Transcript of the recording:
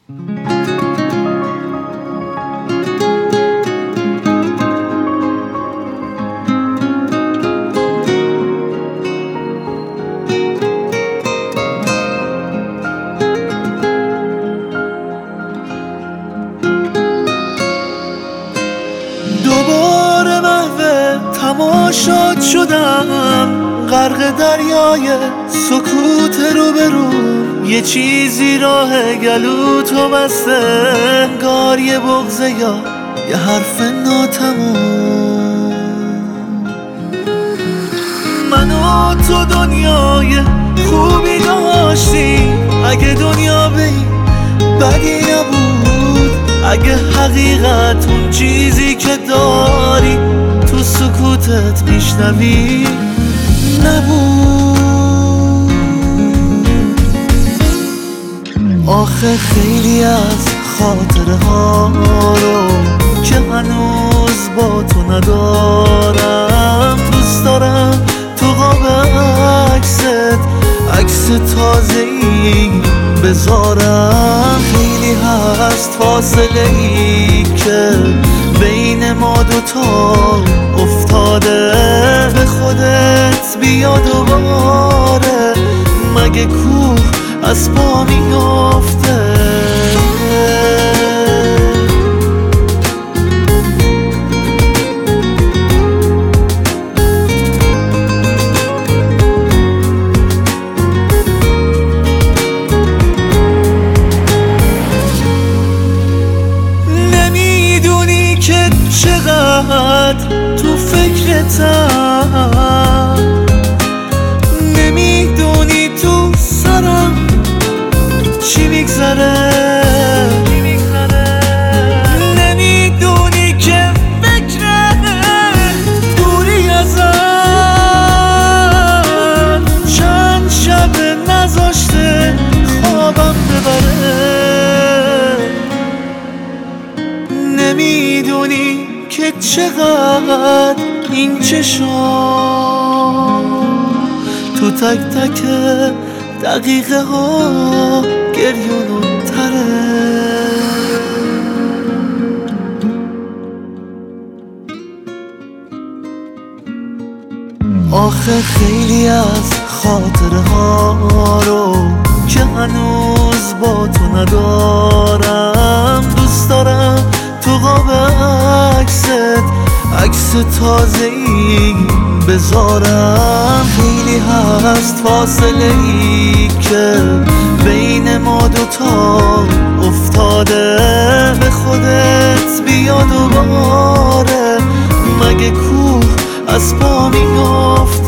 دوباره محو تماشات شدم، غرق دریای سکوت روبرو. یه چیزی راه گلوتو بسته، انگار یه بغضه یا یه حرف ناتموم. من و تو دنیای خوبی داشتی، اگه دنیا به این بدی نبود، اگه حقیقت اون چیزی که داری تو سکوتت میشنوی نبود. آخه خیلی از خاطره ها رو که هنوز با تو ندارم، دوست دارم تو قاب عکست عکس تازه‌ای بذارم. خیلی هست فاصله ای که بین ما دوتا افتاده، به خودت بیا دوباره، مگه کوه از پا میافته؟ چقدر تو فکرتم، نمیدونی تو سرم چی میگذره، نمیدونی که فکر دوری ازم چند شب نذاشته خوابم ببره. نمیدونی که چقدر این چشم تو تک تک دقیقه ها گریونون تره. آخه خیلی از خاطره ها رو که هنوز با تو ندارم، دوست دارم تو قاب عکست عکس تازه‌ای بذارم. خیلی هست فاصله ای که بین ما دوتا افتاده، به خودت بیا دوباره، مگه کوه از پا میافته؟